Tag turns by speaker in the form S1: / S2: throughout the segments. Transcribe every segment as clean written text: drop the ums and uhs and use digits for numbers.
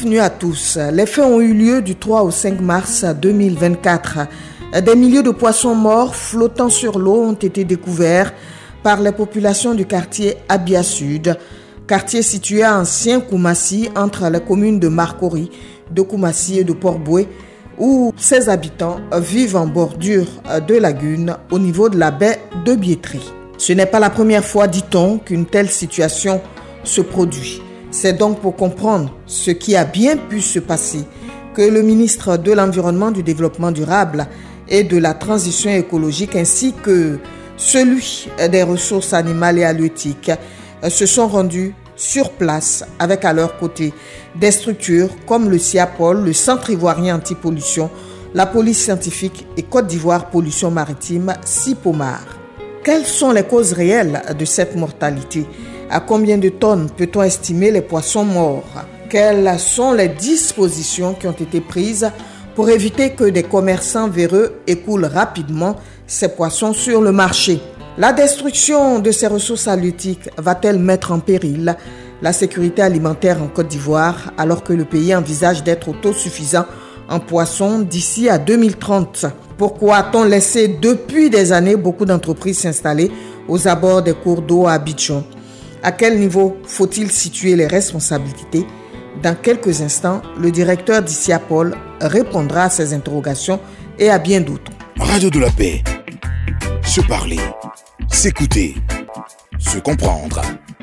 S1: bienvenue à tous. Les faits ont eu lieu du 3 au 5 mars 2024. Des milliers de poissons morts flottant sur l'eau ont été découverts par les populations du quartier Abia Sud, quartier situé à Ancien Koumassi entre les communes de Marcory, de Koumassi et de Port-Boué, où ses habitants vivent en bordure de lagunes au niveau de la baie de Biétry. Ce n'est pas la première fois, dit-on, qu'une telle situation se produit. C'est donc pour comprendre ce qui a bien pu se passer que le ministre de l'Environnement, du Développement durable et de la Transition écologique ainsi que celui des ressources animales et halieutiques se sont rendus sur place avec à leur côté des structures comme le CIAPOL, le Centre ivoirien anti-pollution, la police scientifique et Côte d'Ivoire pollution maritime CIPOMAR. Quelles sont les causes réelles de cette mortalité? À combien de tonnes peut-on estimer les poissons morts? Quelles sont les dispositions qui ont été prises pour éviter que des commerçants véreux écoulent rapidement ces poissons sur le marché? La destruction de ces ressources halieutiques va-t-elle mettre en péril la sécurité alimentaire en Côte d'Ivoire alors que le pays envisage d'être autosuffisant en poissons d'ici à 2030? Pourquoi a-t-on laissé depuis des années beaucoup d'entreprises s'installer aux abords des cours d'eau à Abidjan? À quel niveau faut-il situer les responsabilités? Dans quelques instants, le directeur d'ICIAPOL répondra à ces interrogations et à bien d'autres.
S2: Radio de la paix. Se parler, s'écouter, se comprendre.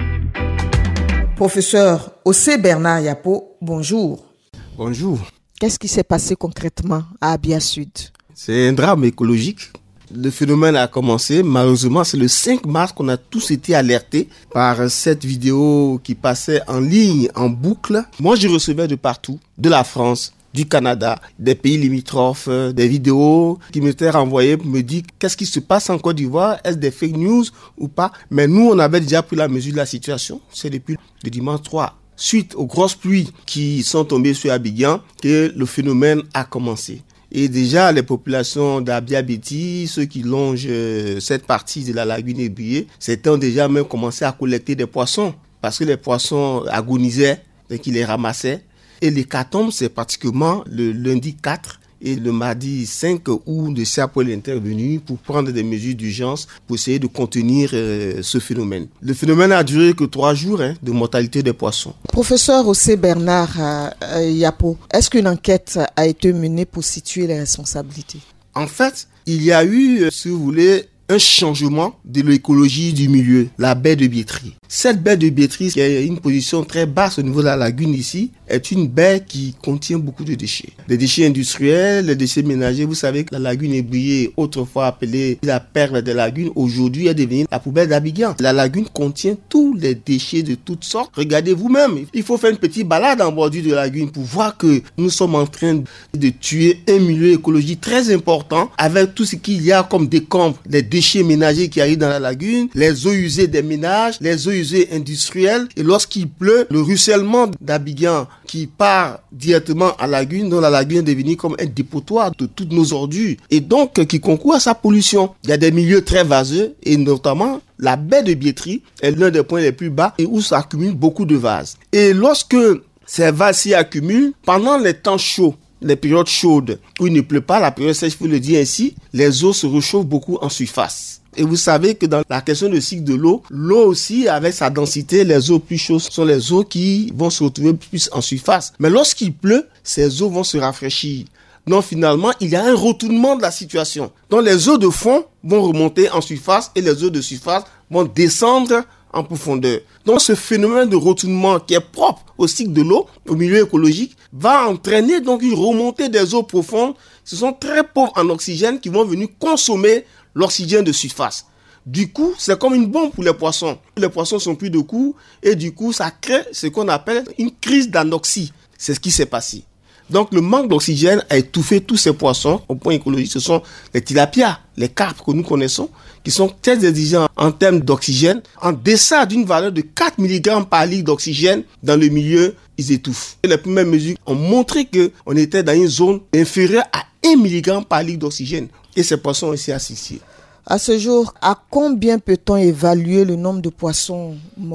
S1: Professeur Ossé Bernard Yapo, bonjour.
S3: Bonjour.
S1: Qu'est-ce qui s'est passé concrètement à Abia Sud?
S3: C'est un drame écologique. Le phénomène a commencé, malheureusement, c'est le 5 mars qu'on a tous été alertés par cette vidéo qui passait en ligne, en boucle. Moi, je recevais de partout, de la France, du Canada, des pays limitrophes, des vidéos qui m'étaient renvoyées pour me dire qu'est-ce qui se passe en Côte d'Ivoire, est-ce des fake news ou pas. Mais nous, on avait déjà pris la mesure de la situation, c'est depuis le dimanche 3. Suite aux grosses pluies qui sont tombées sur Abidjan, que le phénomène a commencé. Et déjà, les populations d'Abia-Béti, ceux qui longent cette partie de la lagune Ébrié, certains ont déjà même commencé à collecter des poissons parce que les poissons agonisaient et qu'ils les ramassaient. Et l'hécatombe, c'est pratiquement le lundi 4 et le mardi 5 où le CIAPOL est intervenu pour prendre des mesures d'urgence pour essayer de contenir ce phénomène. Le phénomène a duré que 3 jours de mortalité des poissons.
S1: Professeur Ossé Bernard Yapo, est-ce qu'une enquête a été menée pour situer les responsabilités?
S3: En fait, il y a eu, si vous voulez, un changement de l'écologie du milieu, la baie de Biétry. Cette baie de Biétry, qui a une position très basse au niveau de la lagune ici, est une baie qui contient beaucoup de déchets. Des déchets industriels, des déchets ménagers. Vous savez que la lagune Ébrié, autrefois appelée la perle des lagunes, aujourd'hui est devenue la poubelle d'Abidjan. La lagune contient tous les déchets de toutes sortes. Regardez vous-même, il faut faire une petite balade en bordure de la lagune pour voir que nous sommes en train de tuer un milieu écologique très important avec tout ce qu'il y a comme décombres, les déchets ménagers qui arrivent dans la lagune, les eaux usées des ménages, les eaux usées industrielles. Et lorsqu'il pleut, le ruissellement d'Abidjan qui part directement à la lagune, dont la lagune est devenue comme un dépotoir de toutes nos ordures et donc qui concourt à sa pollution. Il y a des milieux très vaseux et notamment la baie de Biétry est l'un des points les plus bas et où s'accumulent beaucoup de vases. Et lorsque ces vases s'y accumulent, pendant les temps chauds, les périodes chaudes où il ne pleut pas, la période sèche, pour le dire ainsi, les eaux se réchauffent beaucoup en surface. Et vous savez que dans la question du cycle de l'eau aussi, avec sa densité, les eaux plus chaudes sont les eaux qui vont se retrouver plus en surface. Mais lorsqu'il pleut, ces eaux vont se rafraîchir. Donc finalement, il y a un retournement de la situation. Donc les eaux de fond vont remonter en surface et les eaux de surface vont descendre en profondeur. Donc ce phénomène de retournement qui est propre au cycle de l'eau, au milieu écologique, va entraîner donc une remontée des eaux profondes. Ce sont très pauvres en oxygène qui vont venir consommer l'oxygène de surface. Du coup, c'est comme une bombe pour les poissons. Les poissons sont plus de coups et du coup, ça crée ce qu'on appelle une crise d'anoxie. C'est ce qui s'est passé. Donc, le manque d'oxygène a étouffé tous ces poissons au point écologique. Ce sont les tilapias, les carpes que nous connaissons, qui sont très exigeants en termes d'oxygène. En deçà d'une valeur de 4 mg par litre d'oxygène dans le milieu, ils étouffent. Et les premières mesures ont montré qu'on était dans une zone inférieure à 1 mg par litre d'oxygène. Et ces poissons ont été asphyxiés.
S1: À ce jour, à combien peut-on évaluer le nombre de poissons morts?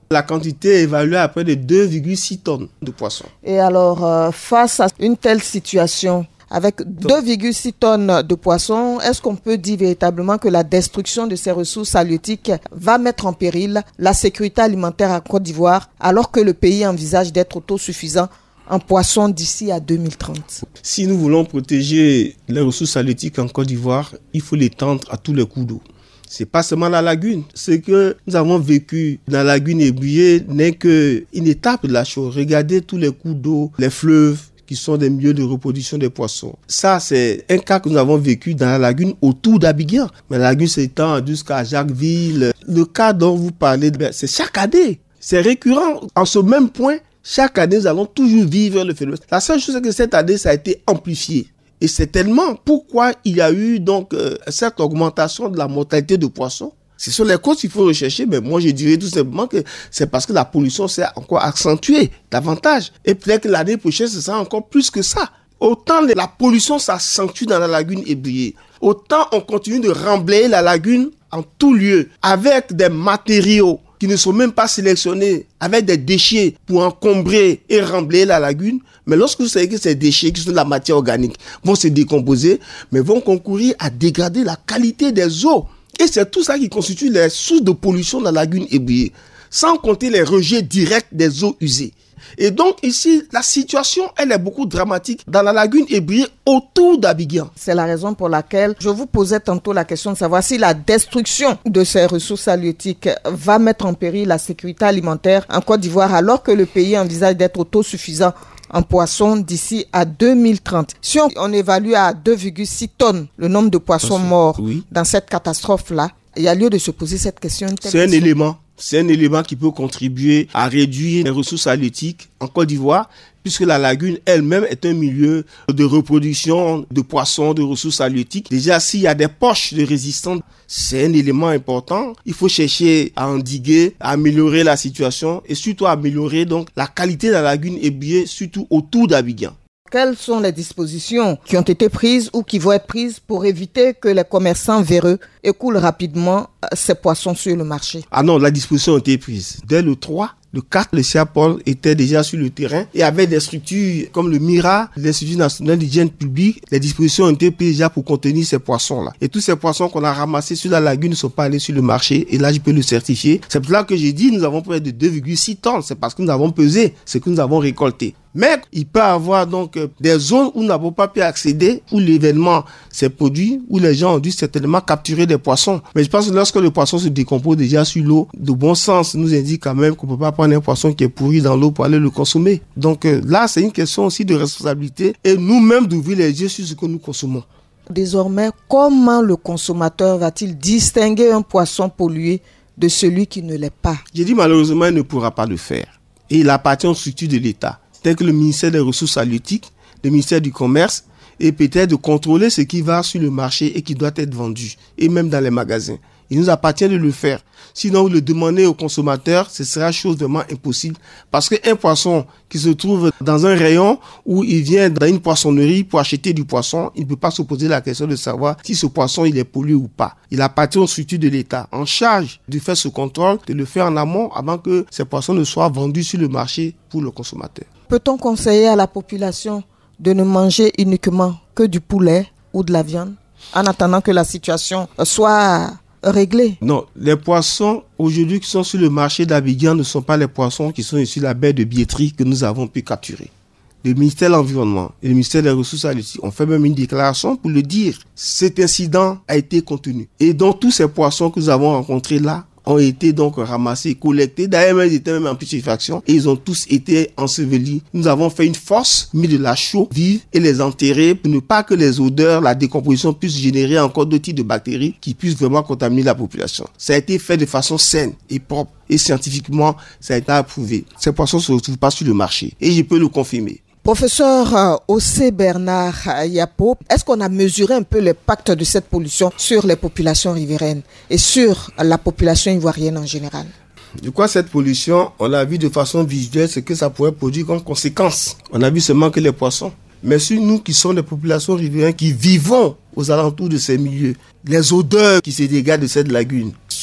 S3: La quantité est évaluée à près de 2,6 tonnes de poissons.
S1: Et alors, face à une telle situation, avec 2,6 tonnes de poissons, est-ce qu'on peut dire véritablement que la destruction de ces ressources halieutiques va mettre en péril la sécurité alimentaire en Côte d'Ivoire, alors que le pays envisage d'être autosuffisant en poissons d'ici à 2030?
S3: Si nous voulons protéger les ressources halieutiques en Côte d'Ivoire, il faut l'étendre à tous les cours d'eau. C'est pas seulement la lagune. Ce que nous avons vécu dans la lagune Ebouillé n'est qu'une étape de la chose. Regardez tous les cours d'eau, les fleuves, qui sont des milieux de reproduction des poissons. Ça, c'est un cas que nous avons vécu dans la lagune autour d'Abidjan. Mais la lagune s'étend jusqu'à Jacquesville. Le cas dont vous parlez, c'est chaque année. C'est récurrent. En ce même point, chaque année, nous allons toujours vivre le phénomène. La seule chose, c'est que cette année, ça a été amplifié. Et c'est tellement pourquoi il y a eu donc cette augmentation de la mortalité de poissons. Ce sont les causes qu'il faut rechercher, mais moi je dirais tout simplement que c'est parce que la pollution s'est encore accentuée davantage. Et peut-être que l'année prochaine, ce sera encore plus que ça. Autant la pollution s'accentue dans la lagune Ebouillé, autant on continue de remblayer la lagune en tout lieu, avec des matériaux qui ne sont même pas sélectionnés, avec des déchets pour encombrer et remblayer la lagune. Mais lorsque vous savez que ces déchets, qui sont de la matière organique, vont se décomposer, mais vont concourir à dégrader la qualité des eaux. Et c'est tout ça qui constitue les sources de pollution dans la lagune Ebouillé, sans compter les rejets directs des eaux usées. Et donc ici, la situation, elle est beaucoup dramatique dans la lagune Ebouillé autour d'Abidjan.
S1: C'est la raison pour laquelle je vous posais tantôt la question de savoir si la destruction de ces ressources halieutiques va mettre en péril la sécurité alimentaire en Côte d'Ivoire, alors que le pays envisage d'être autosuffisant en poissons d'ici à 2030. Si on évalue à 2,6 tonnes le nombre de poissons morts dans cette catastrophe-là, il y a lieu de se poser cette question.
S3: C'est un élément qui peut contribuer à réduire les ressources halieutiques en Côte d'Ivoire, puisque la lagune elle-même est un milieu de reproduction de poissons, de ressources halieutiques. Déjà, s'il y a des poches de résistance, c'est un élément important. Il faut chercher à endiguer, à améliorer la situation et surtout à améliorer donc la qualité de la lagune Ebouillé, surtout autour d'Abidjan.
S1: Quelles sont les dispositions qui ont été prises ou qui vont être prises pour éviter que les commerçants véreux écoulent rapidement ces poissons sur le marché?
S3: Ah non, la disposition a été prise. Dès le 3, le 4, le CIAPOL était déjà sur le terrain et avec des structures comme le MIRA, l'Institut national d'hygiène publique, les dispositions ont été prises déjà pour contenir ces poissons-là. Et tous ces poissons qu'on a ramassés sur la lagune ne sont pas allés sur le marché et là je peux le certifier. C'est pour ça que j'ai dit nous avons près de 2,6 tonnes. C'est parce que nous avons pesé ce que nous avons récolté. Mais il peut y avoir donc des zones où nous n'avons pas pu accéder, où l'événement s'est produit, où les gens ont dû certainement capturer des poissons. Mais je pense que lorsque le poisson se décompose déjà sur l'eau, de bon sens nous indique quand même qu'on ne peut pas prendre un poisson qui est pourri dans l'eau pour aller le consommer. Donc là, c'est une question aussi de responsabilité et nous-mêmes d'ouvrir les yeux sur ce que nous consommons.
S1: Désormais, comment le consommateur va-t-il distinguer un poisson pollué de celui qui ne l'est pas?
S3: J'ai dit malheureusement, il ne pourra pas le faire. Et il appartient aux structures de l'État, tel que le ministère des Ressources halieutiques, le ministère du Commerce, et peut-être de contrôler ce qui va sur le marché et qui doit être vendu, et même dans les magasins. Il nous appartient de le faire. Sinon, vous le demandez aux consommateurs, ce sera chose vraiment impossible. Parce qu'un poisson qui se trouve dans un rayon où il vient dans une poissonnerie pour acheter du poisson, il ne peut pas se poser la question de savoir si ce poisson il est pollué ou pas. Il appartient aux structures de l'État en charge de faire ce contrôle, de le faire en amont avant que ces poissons ne soient vendus sur le marché pour le consommateur.
S1: Peut-on conseiller à la population de ne manger uniquement que du poulet ou de la viande en attendant que la situation soit réglée? Non,
S3: les poissons aujourd'hui qui sont sur le marché d'Abidjan ne sont pas les poissons qui sont issus de la baie de Biétry que nous avons pu capturer. Le ministère de l'Environnement et le ministère des Ressources halieutiques ont fait même une déclaration pour le dire. Cet incident a été contenu. Et donc tous ces poissons que nous avons rencontrés là ont été donc ramassés, collectés. D'ailleurs, ils étaient même en putréfaction et ils ont tous été ensevelis. Nous avons fait une fosse, mis de la chaux vive et les enterrer pour ne pas que les odeurs, la décomposition puissent générer encore d'autres types de bactéries qui puissent vraiment contaminer la population. Ça a été fait de façon saine et propre et scientifiquement, ça a été approuvé. Ces poissons ne se retrouvent pas sur le marché et je peux le confirmer.
S1: Professeur Ossé Bernard Yapo, est-ce qu'on a mesuré un peu l'impact de cette pollution sur les populations riveraines et sur la population ivoirienne en général?
S3: Je crois que cette pollution, on l'a vu de façon visuelle, ce que ça pourrait produire comme conséquence. On a vu seulement que les poissons. Mais sur nous qui sommes des populations riveraines qui vivons aux alentours de ces milieux, les odeurs qui se dégagent de cette lagune,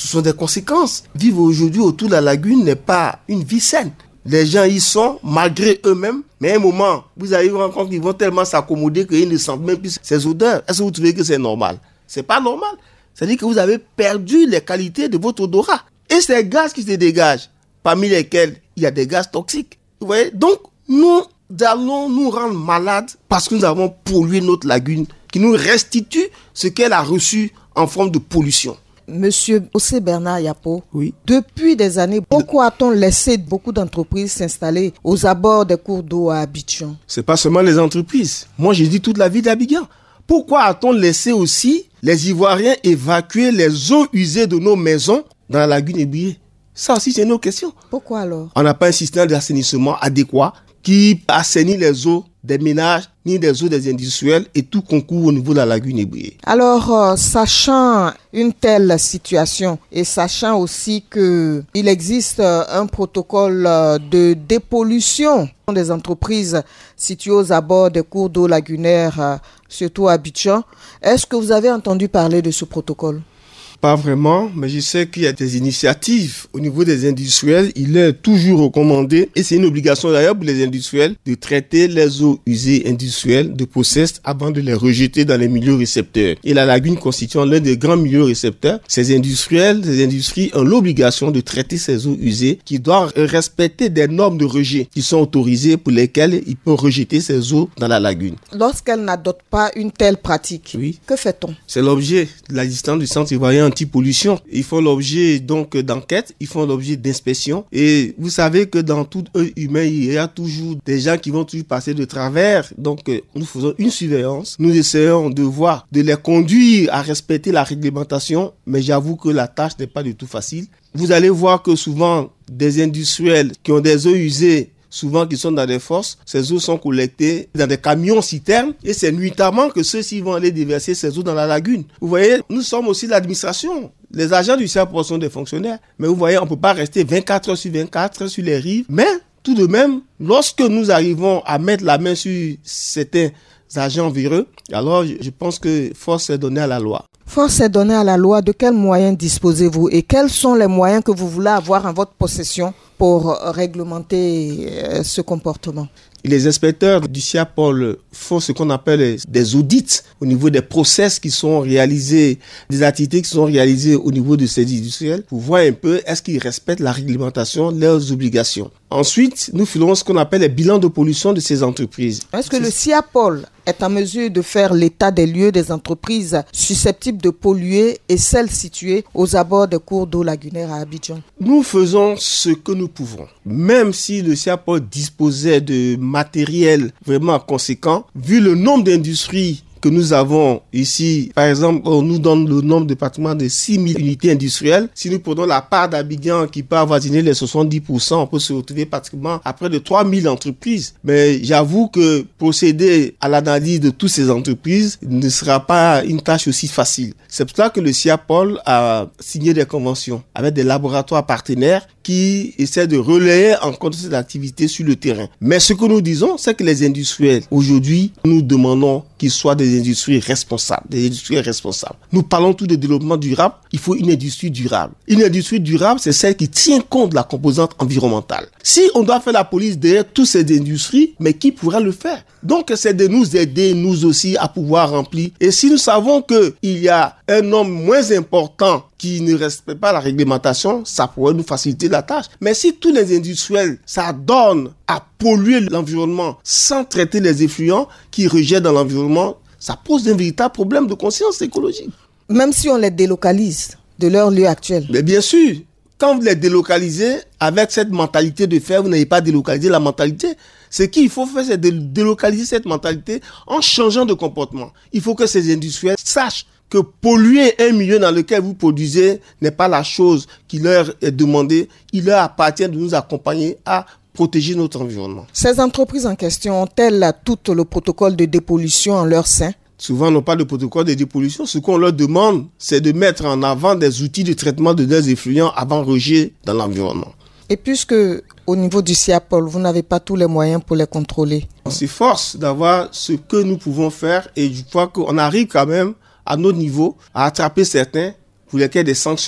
S3: ce sont des conséquences. Vivre aujourd'hui autour de la lagune n'est pas une vie saine. Les gens y sont, malgré eux-mêmes, mais à un moment, vous allez vous rendre compte qu'ils vont tellement s'accommoder qu'ils ne sentent même plus ces odeurs. Est-ce que vous trouvez que c'est normal? C'est pas normal. C'est-à-dire que vous avez perdu les qualités de votre odorat. Et ces gaz qui se dégagent, parmi lesquels il y a des gaz toxiques. Vous voyez? Donc, nous allons nous rendre malades parce que nous avons pollué notre lagune qui nous restitue ce qu'elle a reçu en forme de pollution.
S1: Monsieur José Bernard Yapo,
S3: oui.
S1: Depuis des années, pourquoi a-t-on laissé beaucoup d'entreprises s'installer aux abords des cours d'eau à Abidjan?
S3: C'est pas seulement les entreprises. Moi, j'ai dit toute la vie d'Abidjan. Pourquoi a-t-on laissé aussi les Ivoiriens évacuer les eaux usées de nos maisons dans la lagune Ebouillé? Ça aussi, c'est une autre question.
S1: Pourquoi alors?
S3: On n'a pas un système d'assainissement adéquat qui assainit les eaux des ménages ni des eaux des industriels et tout concourt au niveau de la lagune Ebouillé.
S1: Alors, sachant une telle situation et sachant aussi qu'il existe un protocole de dépollution des entreprises situées aux abords des cours d'eau lagunaires, surtout à Abidjan, est-ce que vous avez entendu parler de ce protocole?
S3: Pas vraiment, mais je sais qu'il y a des initiatives au niveau des industriels. Il est toujours recommandé, et c'est une obligation d'ailleurs pour les industriels, de traiter les eaux usées industrielles de process avant de les rejeter dans les milieux récepteurs. Et la lagune constituant l'un des grands milieux récepteurs, ces industries ont l'obligation de traiter ces eaux usées qui doivent respecter des normes de rejet qui sont autorisées pour lesquelles ils peuvent rejeter ces eaux dans la lagune.
S1: Lorsqu'elles n'adoptent pas une telle pratique,
S3: oui.
S1: Que fait-on?
S3: C'est l'objet de l'existence du Centre ivoirien anti-pollution. Ils font l'objet donc d'enquêtes, ils font l'objet d'inspections. Et vous savez que dans tout humain, il y a toujours des gens qui vont toujours passer de travers. Donc nous faisons une surveillance. Nous essayons de voir, de les conduire à respecter la réglementation. Mais j'avoue que la tâche n'est pas du tout facile. Vous allez voir que souvent, des industriels qui ont des eaux usées, souvent qui sont dans des fosses, ces eaux sont collectées dans des camions citernes et c'est nuitamment que ceux-ci vont aller déverser ces eaux dans la lagune. Vous voyez, nous sommes aussi l'administration. Les agents du CIAPOL sont des fonctionnaires. Mais vous voyez, on ne peut pas rester 24 heures sur 24 sur les rives. Mais tout de même, lorsque nous arrivons à mettre la main sur certains agents véreux, alors je pense que force est donnée à la loi.
S1: Force est donnée à la loi. De quels moyens disposez-vous et quels sont les moyens que vous voulez avoir en votre possession pour réglementer ce comportement?
S3: Les inspecteurs du CIAPOL font ce qu'on appelle des audits au niveau des process qui sont réalisés, des activités qui sont réalisées au niveau de ces industriels pour voir un peu est-ce qu'ils respectent la réglementation, leurs obligations. Ensuite, nous faisons ce qu'on appelle les bilans de pollution de ces entreprises.
S1: Est-ce que le CIAPOL est en mesure de faire l'état des lieux des entreprises susceptibles de polluer et celles situées aux abords des cours d'eau lagunaires à Abidjan?
S3: Nous faisons ce que nous pouvons. Même si le CIAPOL disposait de matériel vraiment conséquent, vu le nombre d'industries que nous avons ici, par exemple, on nous donne le nombre de départements de 6000 unités industrielles. Si nous prenons la part d'Abidjan qui peut avoisiner les 70%, on peut se retrouver pratiquement à près de 3000 entreprises. Mais j'avoue que procéder à l'analyse de toutes ces entreprises ne sera pas une tâche aussi facile. C'est pour ça que le CIAPOL a signé des conventions avec des laboratoires partenaires qui essaient de relayer en compte cette activité sur le terrain. Mais ce que nous disons, c'est que les industriels, aujourd'hui, nous demandons qu'ils soient des industries responsables, Nous parlons tout de développement durable, il faut une industrie durable. Une industrie durable, c'est celle qui tient compte de la composante environnementale. Si on doit faire la police derrière toutes ces industries, mais qui pourra le faire? Donc, c'est de nous aider, nous aussi, à pouvoir remplir. Et si nous savons qu'il y a un nombre moins important qui ne respecte pas la réglementation, ça pourrait nous faciliter la tâche. Mais si tous les industriels s'adonnent à polluer l'environnement sans traiter les effluents qui rejettent dans l'environnement, ça pose un véritable problème de conscience écologique.
S1: Même si on les délocalise de leur lieu actuel.
S3: Mais bien sûr, quand vous les délocalisez avec cette mentalité de faire, vous n'avez pas délocalisé la mentalité. Ce qu'il faut faire, c'est de délocaliser cette mentalité en changeant de comportement. Il faut que ces industriels sachent que polluer un milieu dans lequel vous produisez n'est pas la chose qui leur est demandée. Il leur appartient de nous accompagner à protéger notre environnement.
S1: Ces entreprises en question ont-elles tout le protocole de dépollution en leur sein?
S3: Souvent, n'ont pas de protocole de dépollution. Ce qu'on leur demande, c'est de mettre en avant des outils de traitement de leurs effluents avant rejet dans l'environnement. Et
S1: puisque au niveau du CIAPOL, vous n'avez pas tous les moyens pour les contrôler?
S3: On s'efforce d'avoir ce que nous pouvons faire et je crois qu'on arrive quand même à notre niveau à attraper certains pour lesquels des sanctions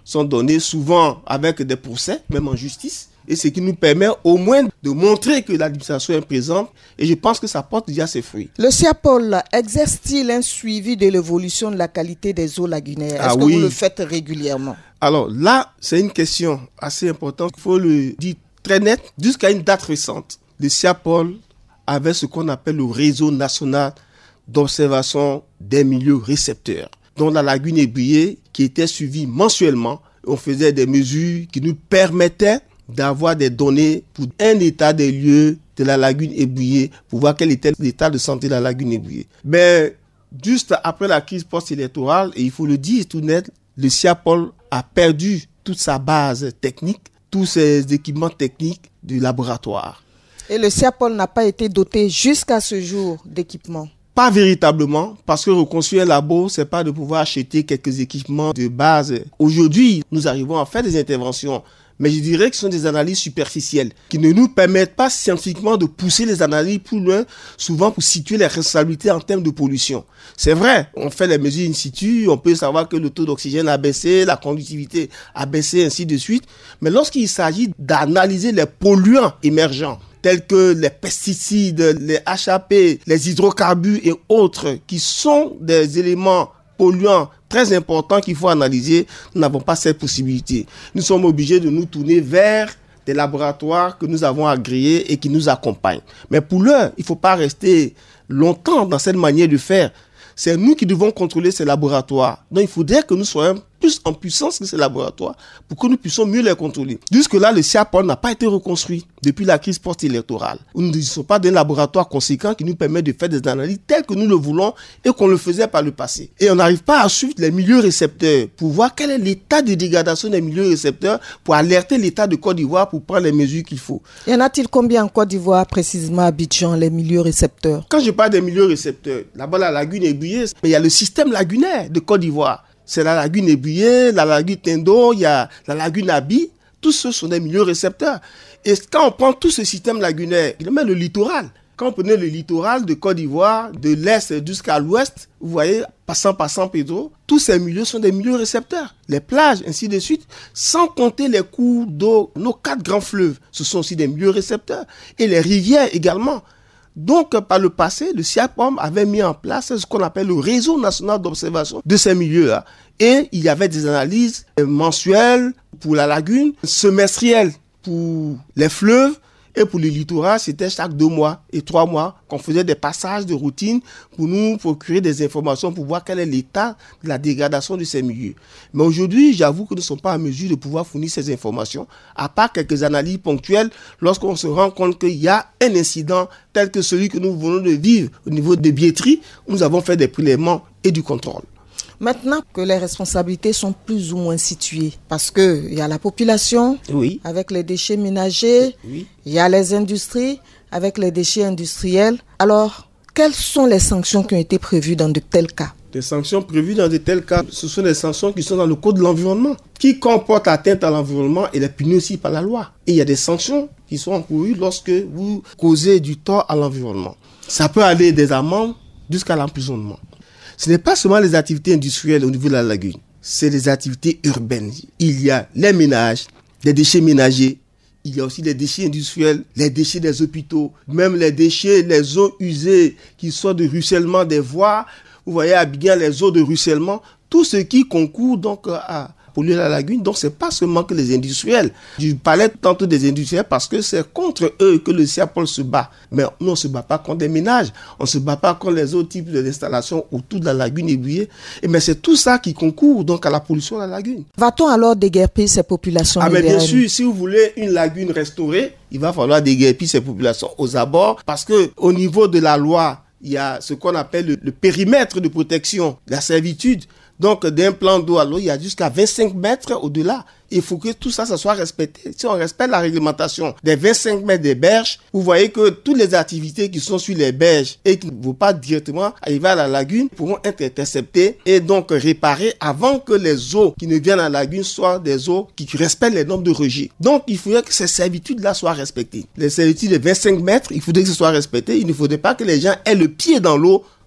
S3: sont données souvent avec des procès, même en justice. Et ce qui nous permet au moins de montrer que l'administration est présente. Et je pense que ça porte déjà ses fruits.
S1: Le SIAPOL exerce-t-il un suivi de l'évolution de la qualité des eaux lagunaires? Est-ce que vous le faites régulièrement?
S3: Alors là, c'est une question assez importante. Il faut le dire très net. Jusqu'à une date récente, le SIAPOL avait ce qu'on appelle le réseau national d'observation des milieux récepteurs, dont la lagune Ébrié, qui était suivie mensuellement. On faisait des mesures qui nous permettaient d'avoir des données pour un état des lieux de la lagune Ébrié, pour voir quel était l'état de santé de la lagune Ébrié. Mais juste après la crise post-électorale, et il faut le dire tout net, le SIAPOL a perdu toute sa base technique, tous ses équipements techniques du laboratoire.
S1: Et le SIAPOL n'a pas été doté jusqu'à ce jour d'équipements?
S3: Pas véritablement, parce que reconstruire un labo, c'est pas de pouvoir acheter quelques équipements de base. Aujourd'hui, nous arrivons à faire des interventions, mais je dirais que ce sont des analyses superficielles qui ne nous permettent pas scientifiquement de pousser les analyses plus loin, souvent pour situer les responsabilités en termes de pollution. C'est vrai, on fait les mesures in situ, on peut savoir que le taux d'oxygène a baissé, la conductivité a baissé, ainsi de suite. Mais lorsqu'il s'agit d'analyser les polluants émergents, tels que les pesticides, les HAP, les hydrocarbures et autres, qui sont des éléments polluants très importants qu'il faut analyser, nous n'avons pas cette possibilité. Nous sommes obligés de nous tourner vers des laboratoires que nous avons agréés et qui nous accompagnent. Mais pour l'heure, il ne faut pas rester longtemps dans cette manière de faire. C'est nous qui devons contrôler ces laboratoires. Donc il faudrait que nous soyons plus en puissance que ces laboratoires pour que nous puissions mieux les contrôler. Jusque-là, le SIAPOL n'a pas été reconstruit depuis la crise post-électorale. Nous ne sommes pas d'un laboratoire conséquent qui nous permet de faire des analyses telles que nous le voulons et qu'on le faisait par le passé. Et on n'arrive pas à suivre les milieux récepteurs pour voir quel est l'état de dégradation des milieux récepteurs pour alerter l'État de Côte d'Ivoire pour prendre les mesures qu'il faut.
S1: Y en a-t-il combien en Côte d'Ivoire, précisément à Abidjan, les milieux récepteurs?
S3: Quand je parle des milieux récepteurs, là-bas la lagune Ébrié, mais il y a le système lagunaire de Côte d'Ivoire. C'est la lagune Ébrié, la lagune Tendo, il y a la lagune Abi. Tous ceux sont des milieux récepteurs. Et quand on prend tout ce système lagunaire, il met le littoral. Quand on prenait le littoral de Côte d'Ivoire, de l'est jusqu'à l'ouest, vous voyez, passant par San Pedro, tous ces milieux sont des milieux récepteurs. Les plages, ainsi de suite, sans compter les cours d'eau, nos 4 grands fleuves, ce sont aussi des milieux récepteurs. Et les rivières également. Donc, par le passé, le SIAPOL avait mis en place ce qu'on appelle le réseau national d'observation de ces milieux-là. Et il y avait des analyses mensuelles pour la lagune, semestrielles pour les fleuves, et pour le littoral, c'était chaque 2 mois et 3 mois qu'on faisait des passages de routine pour nous procurer des informations pour voir quel est l'état de la dégradation de ces milieux. Mais aujourd'hui, j'avoue que nous ne sommes pas en mesure de pouvoir fournir ces informations, à part quelques analyses ponctuelles lorsqu'on se rend compte qu'il y a un incident tel que celui que nous venons de vivre au niveau des billetteries, où nous avons fait des prélèvements et du contrôle.
S1: Maintenant que les responsabilités sont plus ou moins situées, parce qu'il y a la population avec les déchets ménagers, il y a les industries avec les déchets industriels. Alors, quelles sont les sanctions qui ont été prévues dans de tels cas?
S3: Les sanctions prévues dans de tels cas, ce sont des sanctions qui sont dans le code de l'environnement, qui comportent atteinte à l'environnement et les punit aussi par la loi. Et il y a des sanctions qui sont encourues lorsque vous causez du tort à l'environnement. Ça peut aller des amendes jusqu'à l'emprisonnement. Ce n'est pas seulement les activités industrielles au niveau de la lagune, c'est les activités urbaines. Il y a les ménages, les déchets ménagers, il y a aussi les déchets industriels, les déchets des hôpitaux, même les déchets, les eaux usées qui sont de ruissellement des voies. Vous voyez à Abidjan les eaux de ruissellement, tout ce qui concourt donc à polluer la lagune. Donc c'est pas seulement que les industriels. Je parlais tantôt des industriels parce que c'est contre eux que le SIAPOL se bat. Mais nous on se bat pas contre des ménages, on se bat pas contre les autres types d'installations autour de la lagune Ébrié. Mais c'est tout ça qui concourt donc à la pollution de la lagune.
S1: Va-t-on alors déguerpir ces populations?
S3: Mais bien sûr, si vous voulez une lagune restaurée, il va falloir déguerpir ces populations aux abords parce que au niveau de la loi, il y a ce qu'on appelle le périmètre de protection, la servitude. Donc, d'un plan d'eau à l'eau, il y a jusqu'à 25 mètres au-delà. Il faut que tout ça, ça soit respecté. Si on respecte la réglementation des 25 mètres des berges, vous voyez que toutes les activités qui sont sur les berges et qui ne vont pas directement arriver à la lagune pourront être interceptées et donc réparées avant que les eaux qui ne viennent à la lagune soient des eaux qui respectent les normes de rejet. Donc, il faudrait que ces servitudes-là soient respectées. Les servitudes de 25 mètres, il faudrait que ce soit respecté. Il ne faudrait pas que les gens aient le pied dans l'eau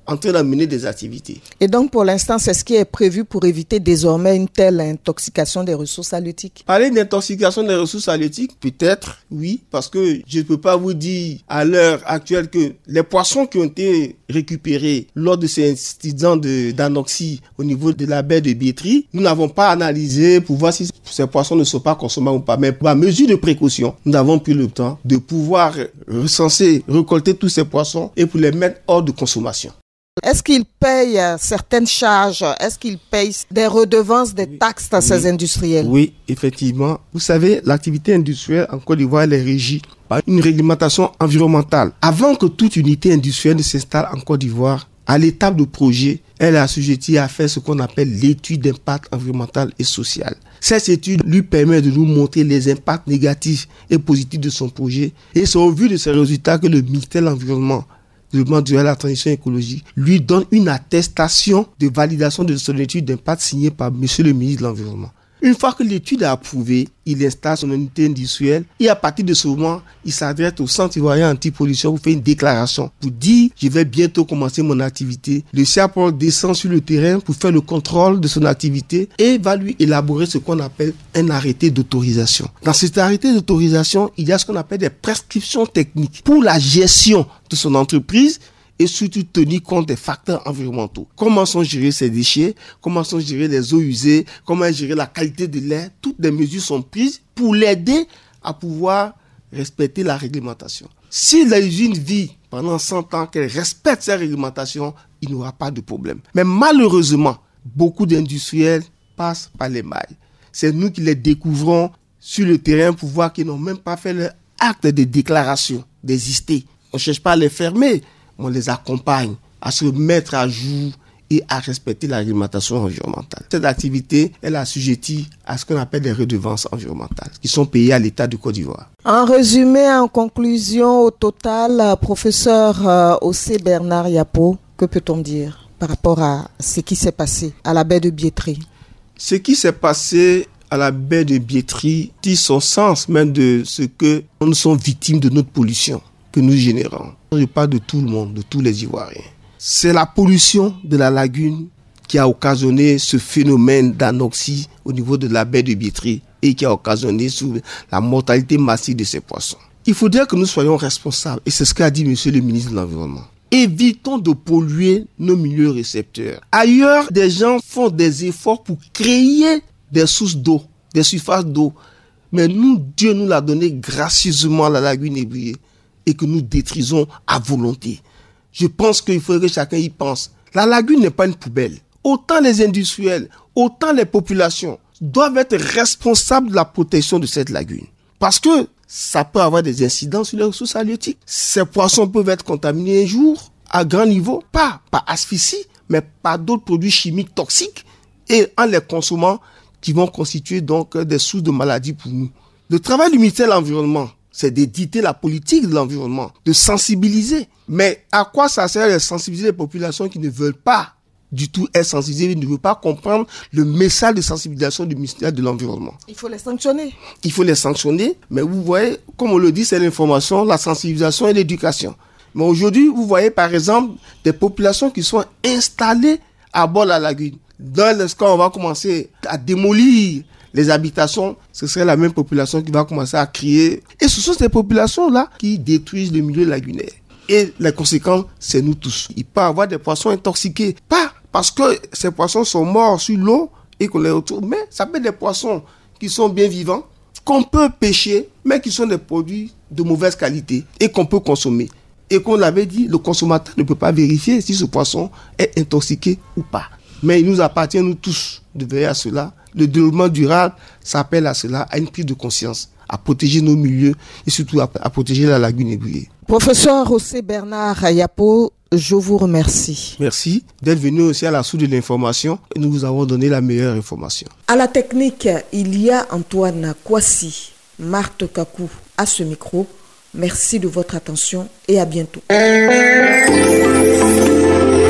S3: en train d'amener des activités.
S1: Et donc, pour l'instant, c'est ce qui est prévu pour éviter désormais une telle intoxication des ressources halieutiques.
S3: Parler d'intoxication des ressources halieutiques, peut-être, oui, parce que je ne peux pas vous dire à l'heure actuelle que les poissons qui ont été récupérés lors de ces incidents d'anoxie au niveau de la baie de Biétry, nous n'avons pas analysé pour voir si ces poissons ne sont pas consommés ou pas. Mais par mesure de précaution, nous avons pris le temps de pouvoir recenser, récolter tous ces poissons et pour les mettre hors de consommation.
S1: Est-ce qu'ils payent certaines charges? Est-ce qu'ils payent des redevances, des taxes à ces industriels?
S3: Oui, effectivement. Vous savez, l'activité industrielle en Côte d'Ivoire, elle est régie par une réglementation environnementale. Avant que toute unité industrielle ne s'installe en Côte d'Ivoire, à l'étape de projet, elle est assujettie à faire ce qu'on appelle l'étude d'impact environnemental et social. Cette étude lui permet de nous montrer les impacts négatifs et positifs de son projet. Et c'est au vu de ces résultats que le ministère de l'Environnement, du Développement durable et de la Transition écologique, lui donne une attestation de validation de son étude d'impact signée par Monsieur le ministre de l'Environnement. Une fois que l'étude est approuvée, il installe son unité industrielle et à partir de ce moment, il s'adresse au Centre ivoirien anti-pollution pour faire une déclaration pour dire « je vais bientôt commencer mon activité ». Le CIAPOL descend sur le terrain pour faire le contrôle de son activité et va lui élaborer ce qu'on appelle un arrêté d'autorisation. Dans cet arrêté d'autorisation, il y a ce qu'on appelle des prescriptions techniques pour la gestion de son entreprise et surtout tenir compte des facteurs environnementaux. Comment sont gérés ces déchets, comment sont gérées les eaux usées, comment est gérée la qualité de l'air. Toutes les mesures sont prises pour l'aider à pouvoir respecter la réglementation. Si l'usine vit pendant 100 ans, qu'elle respecte ces réglementations, il n'y aura pas de problème. Mais malheureusement, beaucoup d'industriels passent par les mailles. C'est nous qui les découvrons sur le terrain pour voir qu'ils n'ont même pas fait leur acte de déclaration d'exister. On ne cherche pas à les fermer. On les accompagne à se mettre à jour et à respecter la réglementation environnementale. Cette activité, elle est assujettie à ce qu'on appelle les redevances environnementales qui sont payées à l'État de Côte d'Ivoire.
S1: En résumé, en conclusion, au total, professeur Ossé Bernard Yapo, que peut-on dire par rapport à ce qui s'est passé à la baie de Biétry? Ce
S3: qui s'est passé à la baie de Biétry dit son sens même de ce que nous sommes victimes de notre pollution que nous générons. Je parle de tout le monde, de tous les Ivoiriens. C'est la pollution de la lagune qui a occasionné ce phénomène d'anoxie au niveau de la baie de Biétry et qui a occasionné la mortalité massive de ces poissons. Il faudrait que nous soyons responsables et c'est ce qu'a dit Monsieur le ministre de l'Environnement. Évitons de polluer nos milieux récepteurs. Ailleurs, des gens font des efforts pour créer des sources d'eau, des surfaces d'eau. Mais nous, Dieu nous l'a donné gracieusement la lagune ébriée et que nous détruisons à volonté. Je pense qu'il faudrait que chacun y pense. La lagune n'est pas une poubelle. Autant les industriels, autant les populations doivent être responsables de la protection de cette lagune. Parce que ça peut avoir des incidents sur les ressources halieutiques. Ces poissons peuvent être contaminés un jour à grand niveau, pas par asphyxie, mais par d'autres produits chimiques toxiques et en les consommant qui vont constituer donc des sources de maladies pour nous. Le travail du ministère de l'Environnement, c'est d'éditer la politique de l'environnement, de sensibiliser. Mais à quoi ça sert de sensibiliser les populations qui ne veulent pas du tout être sensibilisées, qui ne veulent pas comprendre le message de sensibilisation du ministère de l'Environnement?
S1: Il faut les sanctionner.
S3: Il faut les sanctionner, mais vous voyez, comme on le dit, c'est l'information, la sensibilisation et l'éducation. Mais aujourd'hui, vous voyez par exemple des populations qui sont installées à bord de la lagune. Dans le cas où on va commencer à démolir les habitations, ce serait la même population qui va commencer à crier. Et ce sont ces populations-là qui détruisent le milieu lagunaire. Et les conséquences, c'est nous tous. Il peut y avoir des poissons intoxiqués. Pas parce que ces poissons sont morts sur l'eau et qu'on les retrouve, mais ça peut être des poissons qui sont bien vivants, qu'on peut pêcher, mais qui sont des produits de mauvaise qualité et qu'on peut consommer. Et qu'on l'avait dit, le consommateur ne peut pas vérifier si ce poisson est intoxiqué ou pas. Mais il nous appartient, nous tous, de veiller à cela. Le développement durable s'appelle à cela, à une prise de conscience, à protéger nos milieux et surtout à protéger la lagune ébriée.
S1: Professeur Ossé Bernard Yapo, je vous remercie.
S3: Merci d'être venu aussi à la source de l'information et nous vous avons donné la meilleure information.
S1: À la technique, il y a Antoine Kwasi, Marthe Kakou à ce micro. Merci de votre attention et à bientôt.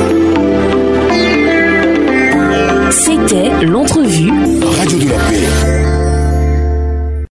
S4: C'était l'entrevue.
S2: Radio de la paix.